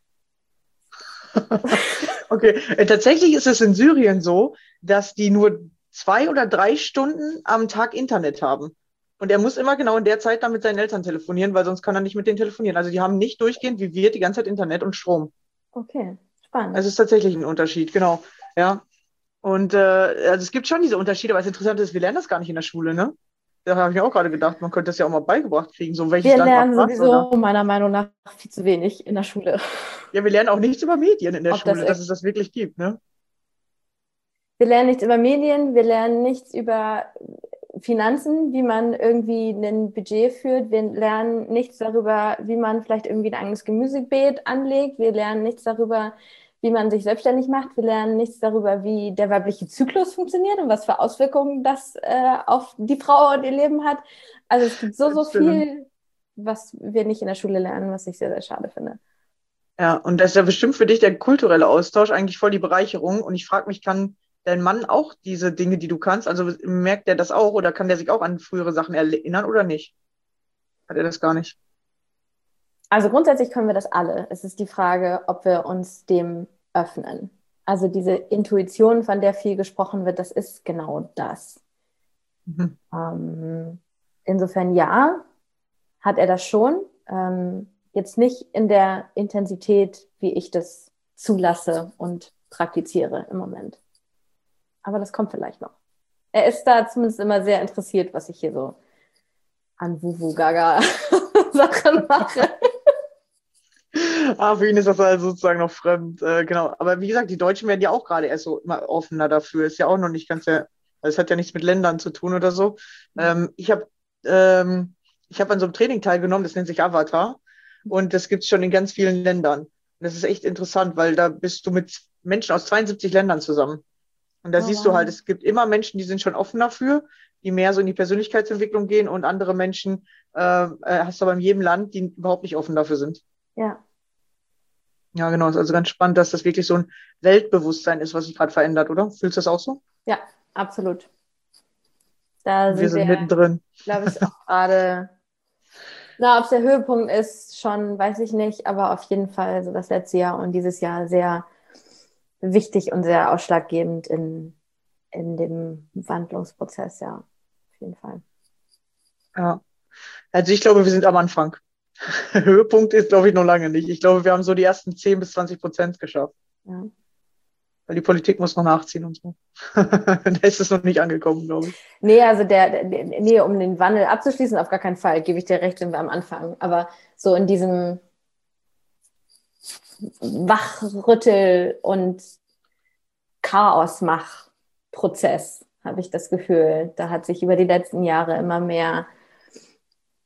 Okay, tatsächlich ist es in Syrien so, dass die nur 2 oder 3 Stunden am Tag Internet haben. Und er muss immer genau in der Zeit dann mit seinen Eltern telefonieren, weil sonst kann er nicht mit denen telefonieren. Also die haben nicht durchgehend wie wir die ganze Zeit Internet und Strom. Okay, spannend. Also es ist tatsächlich ein Unterschied, genau. Ja. Und also es gibt schon diese Unterschiede, aber das Interessante ist, wir lernen das gar nicht in der Schule, ne? Da habe ich mir auch gerade gedacht, man könnte das ja auch mal beigebracht kriegen, so welches Wir Land macht lernen was, oder? sowieso meiner Meinung nach viel zu wenig in der Schule. Ja, wir lernen auch nichts über Medien in der Ob das Schule, dass es das wirklich gibt, ne? Wir lernen nichts über Medien, wir lernen nichts über Finanzen, wie man irgendwie ein Budget führt. Wir lernen nichts darüber, wie man vielleicht irgendwie ein eigenes Gemüsebeet anlegt. Wir lernen nichts darüber, wie man sich selbstständig macht. Wir lernen nichts darüber, wie der weibliche Zyklus funktioniert und was für Auswirkungen das auf die Frau und ihr Leben hat. Also es gibt so Das stimmt. viel, was wir nicht in der Schule lernen, was ich sehr, sehr schade finde. Ja, und das ist ja bestimmt für dich der kulturelle Austausch eigentlich voll die Bereicherung. Und ich frage mich, kann dein Mann auch diese Dinge, die du kannst, also merkt er das auch oder kann der sich auch an frühere Sachen erinnern oder nicht? Hat er das gar nicht? Also grundsätzlich können wir das alle. Es ist die Frage, ob wir uns dem öffnen. Also diese Intuition, von der viel gesprochen wird, das ist genau das. Mhm. Insofern ja, hat er das schon. Jetzt nicht in der Intensität, wie ich das zulasse und praktiziere im Moment. Aber das kommt vielleicht noch. Er ist da zumindest immer sehr interessiert, was ich hier so an Wuhu-Gaga-Sachen mache. Ah, für ihn ist das also sozusagen noch fremd. Genau. Aber wie gesagt, die Deutschen werden ja auch gerade erst so immer offener dafür. Ist ja auch noch nicht ganz es hat ja nichts mit Ländern zu tun oder so. Ich hab an so einem Training teilgenommen, das nennt sich Avatar. Und das gibt es schon in ganz vielen Ländern. Und das ist echt interessant, weil da bist du mit Menschen aus 72 Ländern zusammen. Und da siehst du halt, es gibt immer Menschen, die sind schon offen dafür, die mehr so in die Persönlichkeitsentwicklung gehen und andere Menschen hast du aber in jedem Land, die überhaupt nicht offen dafür sind. Ja. Ja, genau. Ist also ganz spannend, dass das wirklich so ein Weltbewusstsein ist, was sich gerade verändert, oder? Fühlst du das auch so? Ja, absolut. Da Wir sind sind wir, mittendrin. glaube ich, auch gerade. Na, ob es der Höhepunkt ist, schon weiß ich nicht, aber auf jeden Fall so das letzte Jahr und dieses Jahr sehr wichtig und sehr ausschlaggebend in dem Wandlungsprozess, ja, auf jeden Fall. Ja. Also ich glaube, wir sind am Anfang. Höhepunkt ist, glaube ich, noch lange nicht. Ich glaube, wir haben so die ersten 10-20% geschafft. Ja. Weil die Politik muss noch nachziehen und so. Da ist es noch nicht angekommen, glaube ich. Nee, also nee, um den Wandel abzuschließen, auf gar keinen Fall, gebe ich dir recht, sind wir am Anfang. Aber so in diesem Wachrüttel- und Chaosmach-Prozess habe ich das Gefühl, da hat sich über die letzten Jahre immer mehr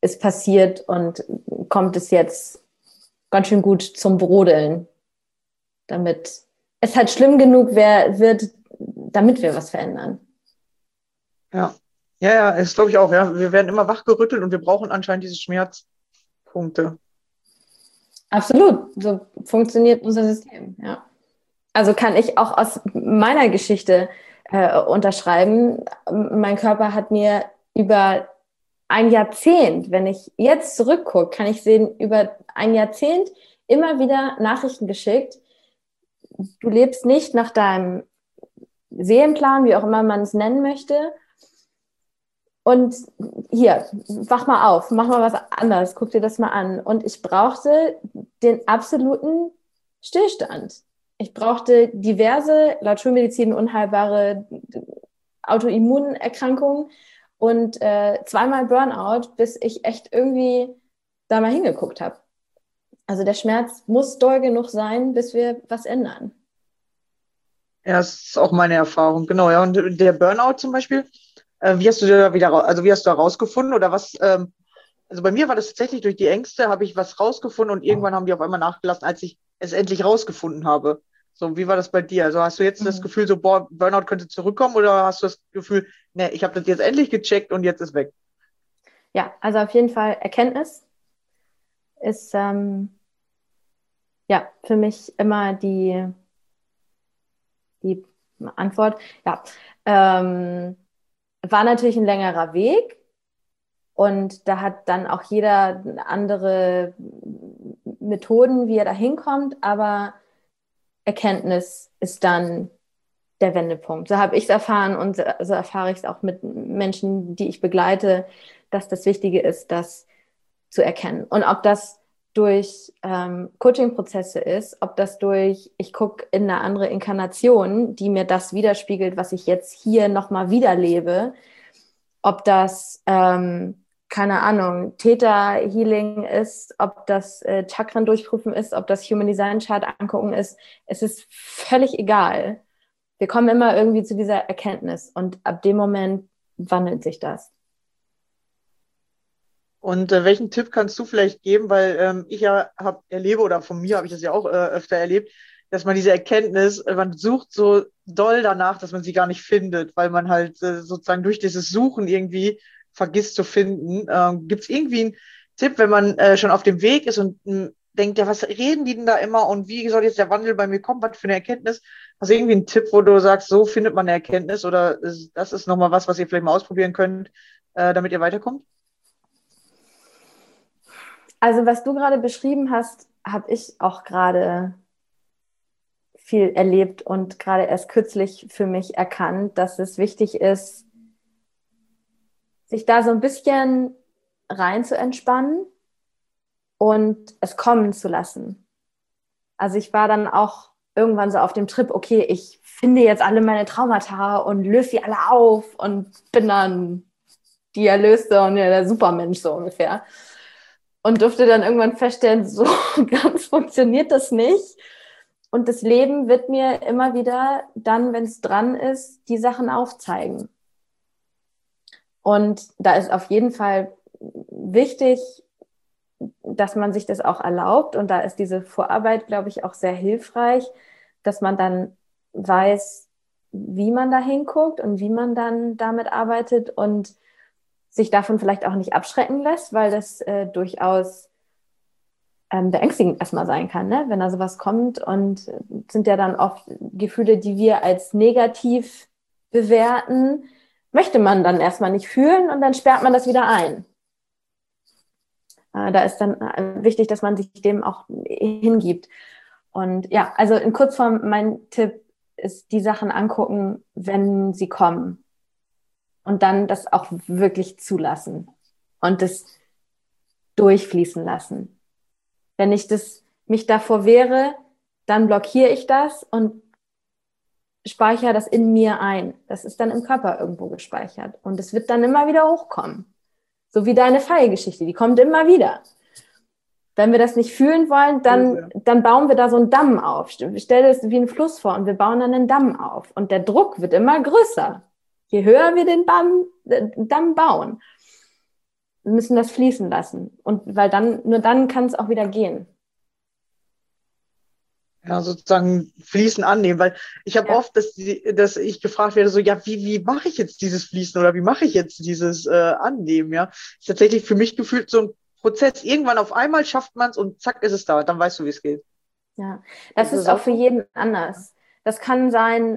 ist passiert und kommt es jetzt ganz schön gut zum Brodeln, damit es halt schlimm genug wird, damit wir was verändern. Ja. Ja, das glaube ich auch, ja. Wir werden immer wachgerüttelt und wir brauchen anscheinend diese Schmerzpunkte. Absolut, so funktioniert unser System, ja. Also kann ich auch aus meiner Geschichte unterschreiben. Mein Körper hat mir über ein Jahrzehnt, wenn ich jetzt zurückgucke, kann ich sehen, über ein Jahrzehnt immer wieder Nachrichten geschickt. Du lebst nicht nach deinem Seelenplan, wie auch immer man es nennen möchte. Und hier, wach mal auf, mach mal was anderes, guck dir das mal an. Und ich brauchte den absoluten Stillstand. Ich brauchte diverse, laut Schulmedizin unheilbare Autoimmunerkrankungen und zweimal Burnout, bis ich echt irgendwie da mal hingeguckt habe. Also der Schmerz muss doll genug sein, bis wir was ändern. Ja, das ist auch meine Erfahrung, genau, ja. Und der Burnout zum Beispiel, wie hast du da wie hast du da rausgefunden oder was, also bei mir war das tatsächlich durch die Ängste, habe ich was rausgefunden und irgendwann haben die auf einmal nachgelassen, als ich es endlich rausgefunden habe. So, wie war das bei dir? Also hast du jetzt das Gefühl, so, boah, Burnout könnte zurückkommen oder hast du das Gefühl, ne, ich habe das jetzt endlich gecheckt und jetzt ist weg? Ja, also auf jeden Fall Erkenntnis ist ja für mich immer die Antwort. Ja, war natürlich ein längerer Weg und da hat dann auch jeder andere Methoden, wie er da hinkommt, aber Erkenntnis ist dann der Wendepunkt. So habe ich es erfahren und so erfahre ich es auch mit Menschen, die ich begleite, dass das Wichtige ist, das zu erkennen. Und ob das durch Coaching-Prozesse ist, ob das durch, ich gucke in eine andere Inkarnation, die mir das widerspiegelt, was ich jetzt hier nochmal wieder lebe, ob das, keine Ahnung, Theta-Healing ist, ob das Chakren durchprüfen ist, ob das Human Design Chart angucken ist, es ist völlig egal. Wir kommen immer irgendwie zu dieser Erkenntnis und ab dem Moment wandelt sich das. Und welchen Tipp kannst du vielleicht geben, weil ich ja erlebe, oder von mir habe ich das ja auch öfter erlebt, dass man diese Erkenntnis, man sucht so doll danach, dass man sie gar nicht findet, weil man halt sozusagen durch dieses Suchen irgendwie vergisst zu finden. Gibt es irgendwie einen Tipp, wenn man schon auf dem Weg ist und denkt, ja, was reden die denn da immer und wie soll jetzt der Wandel bei mir kommen, was für eine Erkenntnis? Hast du irgendwie einen Tipp, wo du sagst, so findet man eine Erkenntnis oder das ist nochmal was ihr vielleicht mal ausprobieren könnt, damit ihr weiterkommt? Also was du gerade beschrieben hast, habe ich auch gerade viel erlebt und gerade erst kürzlich für mich erkannt, dass es wichtig ist, sich da so ein bisschen rein zu entspannen und es kommen zu lassen. Also ich war dann auch irgendwann so auf dem Trip, okay, ich finde jetzt alle meine Traumata und löse sie alle auf und bin dann die Erlöste und ja, der Supermensch so ungefähr. Und durfte dann irgendwann feststellen, so ganz funktioniert das nicht. Und das Leben wird mir immer wieder dann, wenn es dran ist, die Sachen aufzeigen. Und da ist auf jeden Fall wichtig, dass man sich das auch erlaubt. Und da ist diese Vorarbeit, glaube ich, auch sehr hilfreich, dass man dann weiß, wie man da hinguckt und wie man dann damit arbeitet und sich davon vielleicht auch nicht abschrecken lässt, weil das durchaus beängstigend erstmal sein kann, ne? Wenn da sowas kommt und sind ja dann oft Gefühle, die wir als negativ bewerten, möchte man dann erstmal nicht fühlen und dann sperrt man das wieder ein. Da ist dann wichtig, dass man sich dem auch hingibt. Und ja, also in Kurzform, mein Tipp ist, die Sachen angucken, wenn sie kommen. Und dann das auch wirklich zulassen und das durchfließen lassen. Wenn ich mich davor wehre, dann blockiere ich das und speichere das in mir ein. Das ist dann im Körper irgendwo gespeichert. Und es wird dann immer wieder hochkommen. So wie deine Pfeilgeschichte, die kommt immer wieder. Wenn wir das nicht fühlen wollen, dann bauen wir da so einen Damm auf. Stell dir das wie einen Fluss vor und wir bauen dann einen Damm auf. Und der Druck wird immer größer. Je höher wir den Damm bauen. müssen das fließen lassen. Und weil nur dann kann es auch wieder gehen. Ja, sozusagen Fließen annehmen, weil ich habe oft, dass ich gefragt werde, so, ja, wie mache ich jetzt dieses Fließen oder wie mache ich jetzt dieses Annehmen, ja? Ist tatsächlich für mich gefühlt so ein Prozess. Irgendwann auf einmal schafft man es und zack ist es da, dann weißt du, wie es geht. Ja, das Ist ist das auch auch für so? jeden anders. Das kann sein,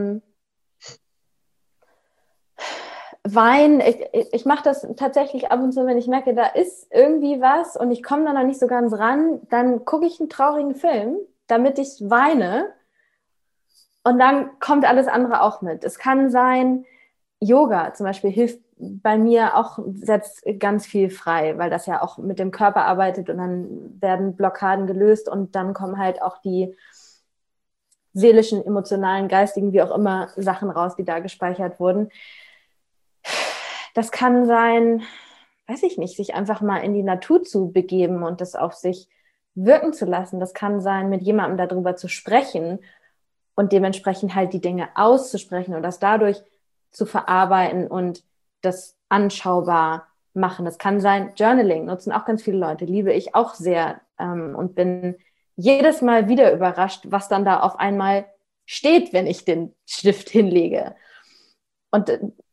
Wein. Ich mache das tatsächlich ab und zu, wenn ich merke, da ist irgendwie was und ich komme da noch nicht so ganz ran, dann gucke ich einen traurigen Film, damit ich weine und dann kommt alles andere auch mit. Es kann sein, Yoga zum Beispiel hilft bei mir auch, setzt ganz viel frei, weil das ja auch mit dem Körper arbeitet und dann werden Blockaden gelöst und dann kommen halt auch die seelischen, emotionalen, geistigen, wie auch immer, Sachen raus, die da gespeichert wurden. Das kann sein, weiß ich nicht, sich einfach mal in die Natur zu begeben und das auf sich wirken zu lassen. Das kann sein, mit jemandem darüber zu sprechen und dementsprechend halt die Dinge auszusprechen und das dadurch zu verarbeiten und das anschaubar machen. Das kann sein, Journaling nutzen auch ganz viele Leute, liebe ich auch sehr und bin jedes Mal wieder überrascht, was dann da auf einmal steht, wenn ich den Stift hinlege. Und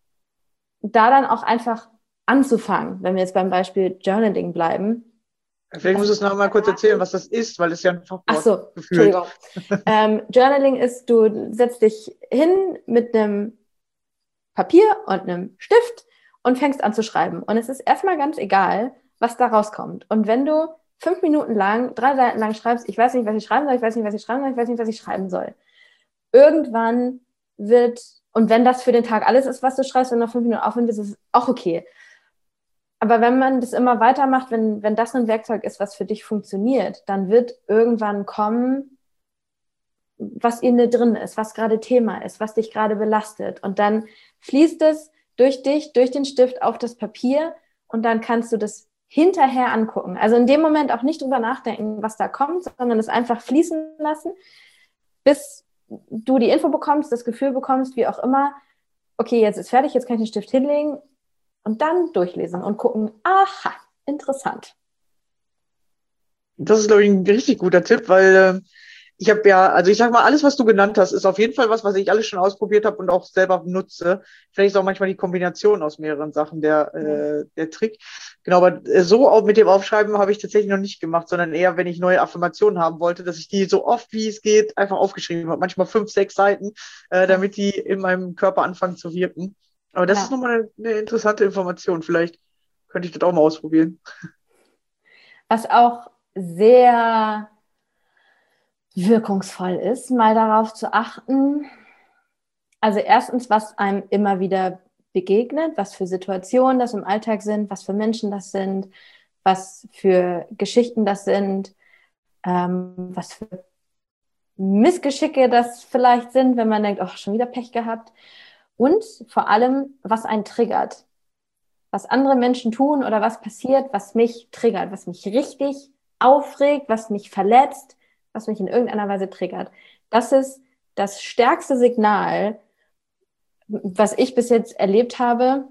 da dann auch einfach anzufangen, wenn wir jetzt beim Beispiel Journaling bleiben. Vielleicht musst du es noch mal kurz erzählen, was das ist, weil es ja ein Ach Fachwort so, gefühlt. Entschuldigung. Journaling ist, du setzt dich hin mit einem Papier und einem Stift und fängst an zu schreiben. Und es ist erstmal ganz egal, was da rauskommt. Und wenn du 5 Minuten lang, 3 Seiten lang schreibst, ich weiß nicht, was ich schreiben soll, ich weiß nicht, was ich schreiben soll, ich weiß nicht, was ich schreiben soll. Irgendwann wird, und wenn das für den Tag alles ist, was du schreibst, wenn du noch 5 Minuten aufhören willst, ist es auch okay. Aber wenn man das immer weitermacht, wenn das ein Werkzeug ist, was für dich funktioniert, dann wird irgendwann kommen, was in dir drin ist, was gerade Thema ist, was dich gerade belastet. Und dann fließt es durch dich, durch den Stift auf das Papier und dann kannst du das hinterher angucken. Also in dem Moment auch nicht drüber nachdenken, was da kommt, sondern es einfach fließen lassen, bis du die Info bekommst, das Gefühl bekommst, wie auch immer, okay, jetzt ist fertig, jetzt kann ich den Stift hinlegen und dann durchlesen und gucken, aha, interessant. Das ist, glaube ich, ein richtig guter Tipp, weil ich habe ja, also ich sag mal, alles, was du genannt hast, ist auf jeden Fall was ich alles schon ausprobiert habe und auch selber nutze. Vielleicht ist auch manchmal die Kombination aus mehreren Sachen der Trick. Genau, aber so auch mit dem Aufschreiben habe ich tatsächlich noch nicht gemacht, sondern eher, wenn ich neue Affirmationen haben wollte, dass ich die so oft wie es geht einfach aufgeschrieben habe. Manchmal 5, 6 Seiten, damit die in meinem Körper anfangen zu wirken. Aber das ist nochmal eine interessante Information. Vielleicht könnte ich das auch mal ausprobieren. Was auch sehr wirkungsvoll ist, mal darauf zu achten. Also erstens, was einem immer wieder begegnet, was für Situationen das im Alltag sind, was für Menschen das sind, was für Geschichten das sind, was für Missgeschicke das vielleicht sind, wenn man denkt, oh, schon wieder Pech gehabt. Und vor allem, was einen triggert. Was andere Menschen tun oder was passiert, was mich triggert, was mich richtig aufregt, was mich verletzt, was mich in irgendeiner Weise triggert. Das ist das stärkste Signal, was ich bis jetzt erlebt habe,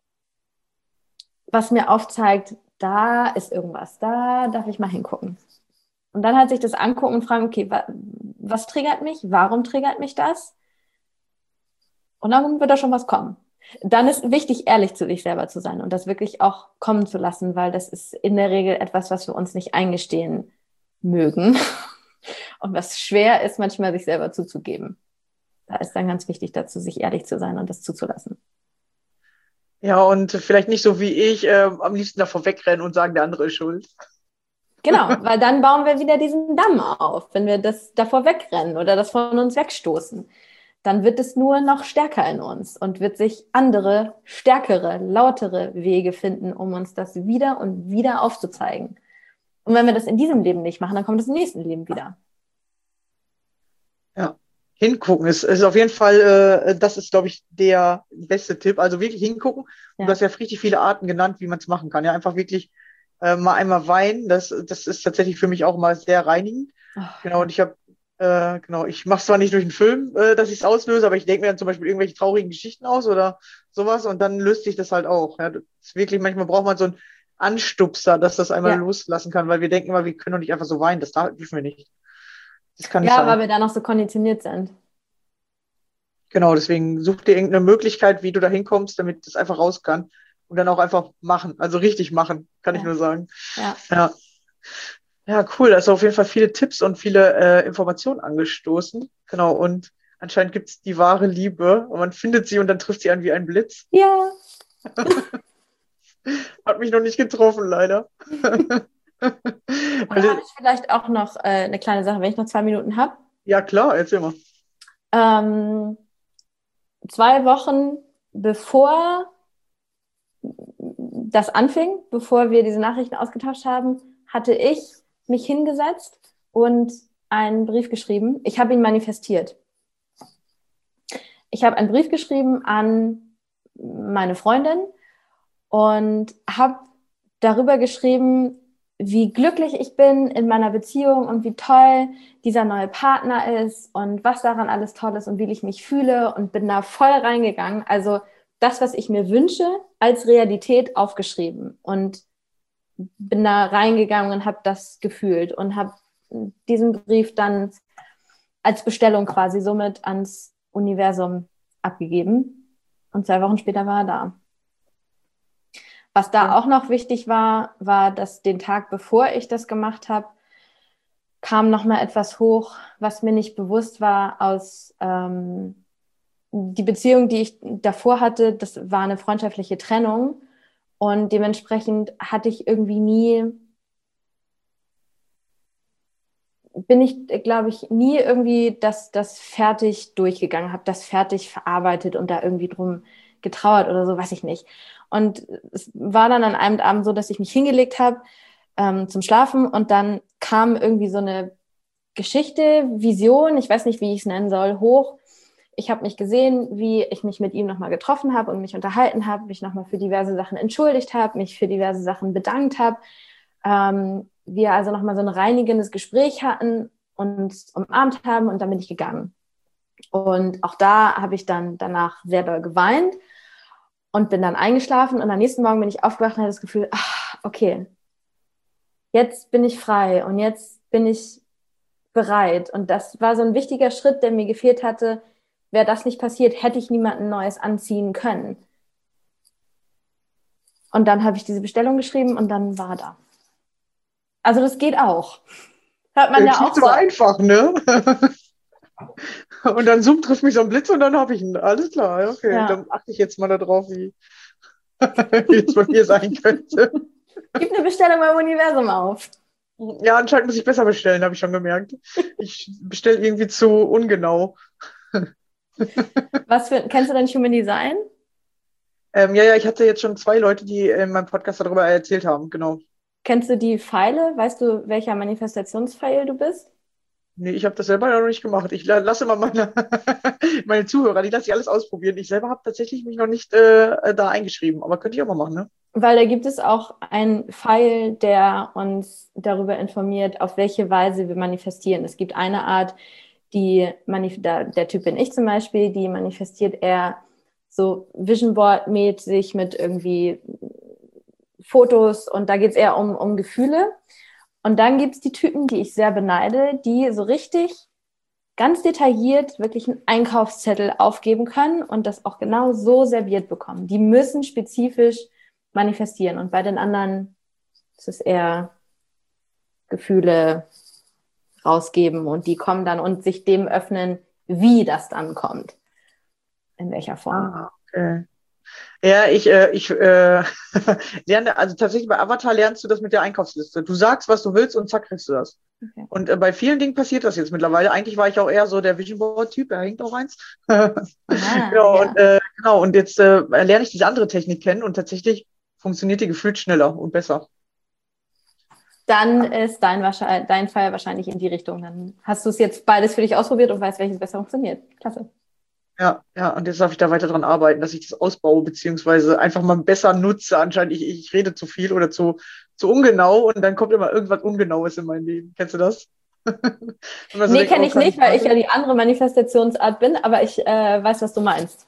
was mir aufzeigt, da ist irgendwas, da darf ich mal hingucken. Und dann halt sich das angucken und fragen, okay, was triggert mich? Warum triggert mich das? Und dann wird da schon was kommen. Dann ist wichtig, ehrlich zu sich selber zu sein und das wirklich auch kommen zu lassen, weil das ist in der Regel etwas, was wir uns nicht eingestehen mögen und was schwer ist, manchmal sich selber zuzugeben. Da ist dann ganz wichtig dazu, sich ehrlich zu sein und das zuzulassen. Ja, und vielleicht nicht so wie ich am liebsten davor wegrennen und sagen, der andere ist schuld. Genau, weil dann bauen wir wieder diesen Damm auf, wenn wir das davor wegrennen oder das von uns wegstoßen. Dann wird es nur noch stärker in uns und wird sich andere, stärkere, lautere Wege finden, um uns das wieder und wieder aufzuzeigen. Und wenn wir das in diesem Leben nicht machen, dann kommt es im nächsten Leben wieder. Ja, hingucken ist auf jeden Fall, das ist, glaube ich, der beste Tipp. Also wirklich hingucken. Und du hast ja richtig viele Arten genannt, wie man es machen kann. Ja, einfach wirklich mal einmal weinen. Das ist tatsächlich für mich auch mal sehr reinigend. Oh, genau, und ich habe Genau, ich mache es zwar nicht durch einen Film, dass ich es auslöse, aber ich denke mir dann zum Beispiel irgendwelche traurigen Geschichten aus oder sowas und dann löst sich das halt auch. Ja, das ist wirklich, manchmal braucht man so einen Anstupser, dass das einmal Ja. loslassen kann, weil wir denken immer, wir können doch nicht einfach so weinen, dürfen wir nicht. Das kann nicht Ja, sein. weil wir da noch so konditioniert sind. Genau, deswegen such dir irgendeine Möglichkeit, wie du da hinkommst, damit das einfach raus kann und dann auch einfach machen, also richtig machen, kann ich Ja. nur sagen. Ja. Ja. Ja, cool. Also auf jeden Fall viele Tipps und viele Informationen angestoßen. Genau. Und anscheinend gibt es die wahre Liebe und man findet sie und dann trifft sie einen wie ein Blitz. Ja. Hat mich noch nicht getroffen, leider. Und da habe ich vielleicht auch noch eine kleine Sache, wenn ich noch 2 Minuten habe. Ja, klar, erzähl mal. 2 Wochen bevor das anfing, bevor wir diese Nachrichten ausgetauscht haben, hatte ich mich hingesetzt und einen Brief geschrieben. Ich habe ihn manifestiert. Ich habe einen Brief geschrieben an meine Freundin und habe darüber geschrieben, wie glücklich ich bin in meiner Beziehung und wie toll dieser neue Partner ist und was daran alles toll ist und wie ich mich fühle und bin da voll reingegangen. Also das, was ich mir wünsche, als Realität aufgeschrieben und bin da reingegangen und habe das gefühlt und habe diesen Brief dann als Bestellung quasi somit ans Universum abgegeben. Und 2 Wochen später war er da. Was da auch noch wichtig war, dass den Tag, bevor ich das gemacht habe, kam noch mal etwas hoch, was mir nicht bewusst war aus die Beziehung, die ich davor hatte, das war eine freundschaftliche Trennung. Und dementsprechend hatte ich irgendwie bin ich, glaube ich, nie irgendwie das fertig durchgegangen, habe das fertig verarbeitet und da irgendwie drum getrauert oder so, weiß ich nicht. Und es war dann an einem Abend so, dass ich mich hingelegt habe zum Schlafen und dann kam irgendwie so eine Geschichte, Vision, ich weiß nicht, wie ich es nennen soll, hoch. Ich habe mich gesehen, wie ich mich mit ihm nochmal getroffen habe und mich unterhalten habe, mich nochmal für diverse Sachen entschuldigt habe, mich für diverse Sachen bedankt habe. Wir also nochmal so ein reinigendes Gespräch hatten und uns umarmt haben und dann bin ich gegangen. Und auch da habe ich dann danach sehr doll geweint und bin dann eingeschlafen und am nächsten Morgen bin ich aufgewacht und hatte das Gefühl, okay, jetzt bin ich frei und jetzt bin ich bereit. Und das war so ein wichtiger Schritt, der mir gefehlt hatte. Wäre das nicht passiert, hätte ich niemanden Neues anziehen können. Und dann habe ich diese Bestellung geschrieben und dann war er da. Also das geht auch. Hört man ja auch Klingt so einfach, ne? Und dann trifft mich so ein Blitz und dann habe ich ihn. Alles klar, ja, okay. Ja. Dann achte ich jetzt mal darauf, wie es bei mir sein könnte. Gib eine Bestellung beim Universum auf. Ja, anscheinend muss ich besser bestellen, habe ich schon gemerkt. Ich bestelle irgendwie zu ungenau. Kennst du denn Human Design? Ja, ich hatte jetzt schon 2 Leute, die in meinem Podcast darüber erzählt haben, genau. Kennst du die Pfeile? Weißt du, welcher Manifestationspfeil du bist? Nee, ich habe das selber noch nicht gemacht. Ich lasse immer meine Zuhörer, die lasse ich alles ausprobieren. Ich selber habe tatsächlich mich noch nicht da eingeschrieben, aber könnte ich auch mal machen, ne? Weil da gibt es auch einen Pfeil, der uns darüber informiert, auf welche Weise wir manifestieren. Es gibt eine Art, der Typ bin ich zum Beispiel, die manifestiert eher so Vision Board-mäßig mit irgendwie Fotos und da geht es eher um Gefühle. Und dann gibt es die Typen, die ich sehr beneide, die so richtig ganz detailliert wirklich einen Einkaufszettel aufgeben können und das auch genau so serviert bekommen. Die müssen spezifisch manifestieren und bei den anderen ist es eher Gefühle rausgeben und die kommen dann und sich dem öffnen, wie das dann kommt. In welcher Form. Okay. Ja, ich lerne, also tatsächlich bei Avatar lernst du das mit der Einkaufsliste. Du sagst, was du willst und zack, kriegst du das. Okay. Und bei vielen Dingen passiert das jetzt mittlerweile. Eigentlich war ich auch eher so der Vision Board-Typ, da hängt auch eins. Genau, ja. und jetzt lerne ich diese andere Technik kennen und tatsächlich funktioniert die gefühlt schneller und besser. Dann ist dein Fall wahrscheinlich in die Richtung. Dann hast du es jetzt beides für dich ausprobiert und weißt, welches besser funktioniert. Klasse. Ja, und jetzt darf ich da weiter dran arbeiten, dass ich das ausbaue, beziehungsweise einfach mal besser nutze. Anscheinend, ich rede zu viel oder zu ungenau und dann kommt immer irgendwas Ungenaues in mein Leben. Kennst du das? Wenn man so Nee, denkt, kenne oh, ich nicht, weil ich ja Kamikaze. die andere Manifestationsart bin, aber ich weiß, was du meinst.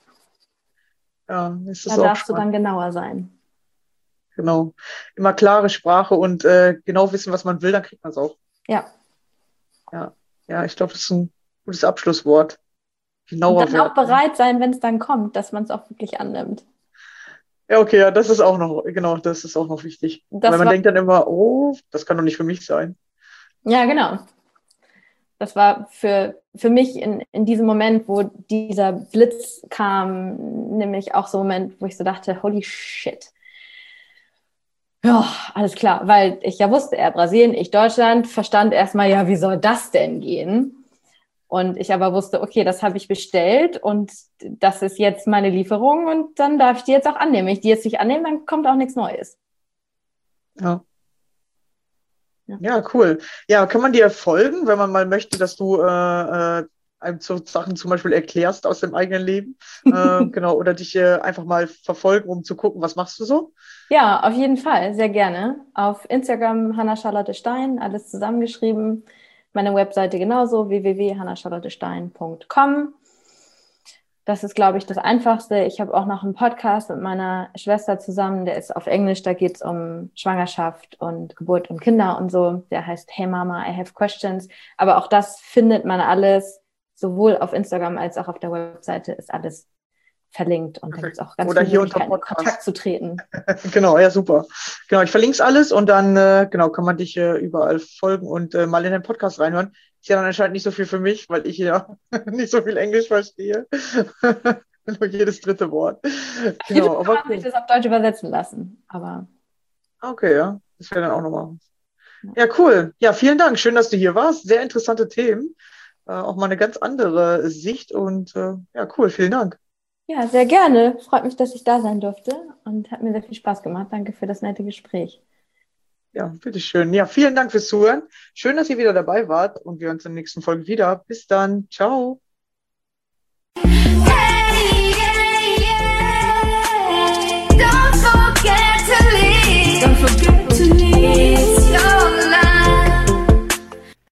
Ja, ist Da das auch darfst du spannend. dann genauer sein. Genau. Immer klare Sprache und genau wissen, was man will, dann kriegt man es auch. Ja. Ja, ja, ich glaube, das ist ein gutes Abschlusswort. Und Genauer dann auch werden. bereit sein, wenn es dann kommt, dass man es auch wirklich annimmt. Ja, okay, ja, das ist auch noch, genau, das ist auch noch wichtig. Weil Das man war, denkt dann immer, oh, das kann doch nicht für mich sein. ja, genau. Das war für mich in diesem Moment, wo dieser Blitz kam, nämlich auch so ein Moment, wo ich so dachte, holy shit. Ja, alles klar, weil ich ja wusste, er Brasilien, ich Deutschland, verstand erstmal, ja, wie soll das denn gehen? Und ich aber wusste, okay, das habe ich bestellt und das ist jetzt meine Lieferung und dann darf ich die jetzt auch annehmen. Wenn ich die jetzt nicht annehme, dann kommt auch nichts Neues. Ja. Ja. Ja, cool. Ja, kann man dir folgen, wenn man mal möchte, dass du einem so Sachen zum Beispiel erklärst aus dem eigenen Leben? Genau, oder dich einfach mal verfolgen, um zu gucken, was machst du so? Ja, auf jeden Fall, sehr gerne. Auf Instagram Hannah Charlotte Stein, alles zusammengeschrieben. Meine Webseite genauso, www.hannacharlottestein.com. Das ist, glaube ich, das Einfachste. Ich habe auch noch einen Podcast mit meiner Schwester zusammen, der ist auf Englisch, da geht es um Schwangerschaft und Geburt und Kinder und so. Der heißt Hey Mama, I have questions. Aber auch das findet man alles, sowohl auf Instagram als auch auf der Webseite ist alles verlinkt. Und da gibt Perfekt. es auch ganz Oder viele hier unter Möglichkeiten, in Podcast. Kontakt zu treten. Genau, ja, super. Genau, ich verlinke es alles und dann genau, kann man dich überall folgen und mal in den Podcast reinhören. Ist ja dann anscheinend nicht so viel für mich, weil ich ja nicht so viel Englisch verstehe. Nur jedes dritte Wort. Vielleicht Genau, kann aber man sich cool. das auf Deutsch übersetzen lassen. Aber Okay, ja, das wäre dann auch nochmal. ja. Ja, cool. Ja, vielen Dank. Schön, dass du hier warst. Sehr interessante Themen. Auch mal eine ganz andere Sicht und ja, cool. Vielen Dank. Ja, sehr gerne. Freut mich, dass ich da sein durfte und hat mir sehr viel Spaß gemacht. Danke für das nette Gespräch. Ja, bitteschön. Ja, vielen Dank fürs Zuhören. Schön, dass ihr wieder dabei wart und wir uns in der nächsten Folge wieder. Bis dann. Ciao.